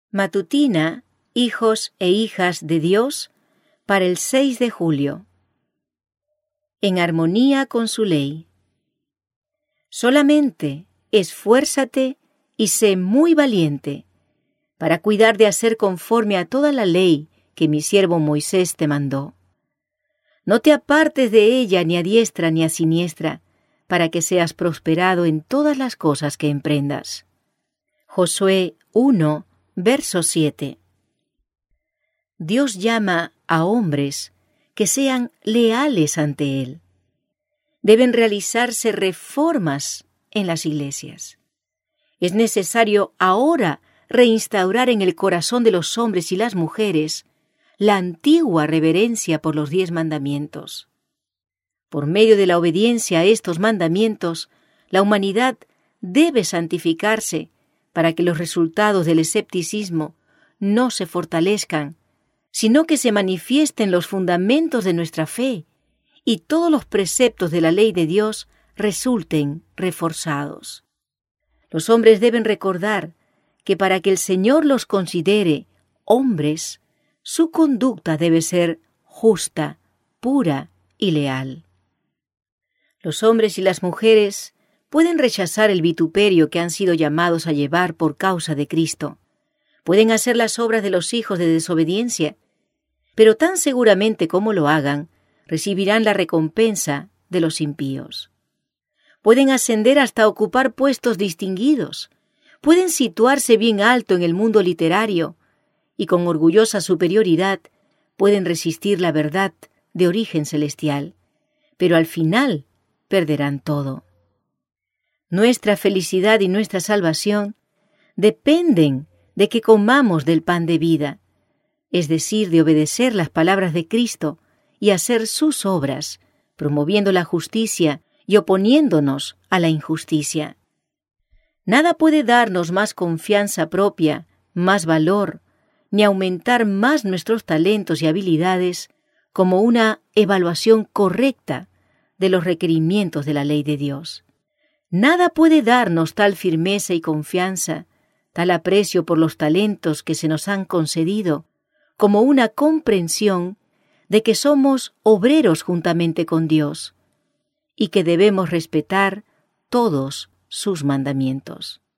Matutina, hijos e hijas de Dios, para el 6 de julio. En armonía con su ley. Solamente esfuérzate y sé muy valiente, para cuidar de hacer conforme a toda la ley que mi siervo Moisés te mandó. No te apartes de ella ni a diestra ni a siniestra, para que seas prosperado en todas las cosas que emprendas. Josué 1, verso 7. Dios llama a hombres que sean leales ante Él. Deben realizarse reformas en las iglesias. Es necesario ahora reinstaurar en el corazón de los hombres y las mujeres la antigua reverencia por los 10 mandamientos. Por medio de la obediencia a estos mandamientos, la humanidad debe santificarse para que los resultados del escepticismo no se fortalezcan, sino que se manifiesten los fundamentos de nuestra fe y todos los preceptos de la ley de Dios resulten reforzados. Los hombres deben recordar que para que el Señor los considere hombres, su conducta debe ser justa, pura y leal. Los hombres y las mujeres pueden rechazar el vituperio que han sido llamados a llevar por causa de Cristo. Pueden hacer las obras de los hijos de desobediencia, pero tan seguramente como lo hagan, recibirán la recompensa de los impíos. Pueden ascender hasta ocupar puestos distinguidos, pueden situarse bien alto en el mundo literario y con orgullosa superioridad pueden resistir la verdad de origen celestial, pero al final perderán todo. Nuestra felicidad y nuestra salvación dependen de que comamos del pan de vida, es decir, de obedecer las palabras de Cristo y hacer sus obras, promoviendo la justicia y oponiéndonos a la injusticia. Nada puede darnos más confianza propia, más valor, ni aumentar más nuestros talentos y habilidades como una evaluación correcta de los requerimientos de la ley de Dios. Nada puede darnos tal firmeza y confianza, tal aprecio por los talentos que se nos han concedido, como una comprensión de que somos obreros juntamente con Dios y que debemos respetar todos sus mandamientos.